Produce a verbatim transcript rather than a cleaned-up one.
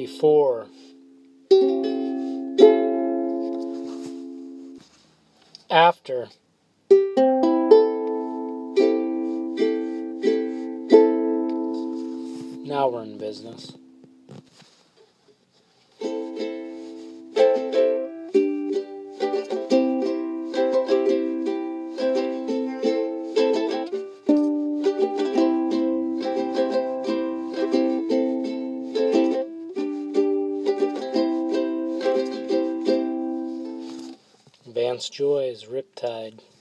before, after, now we're in business. Vance Joy's Riptide.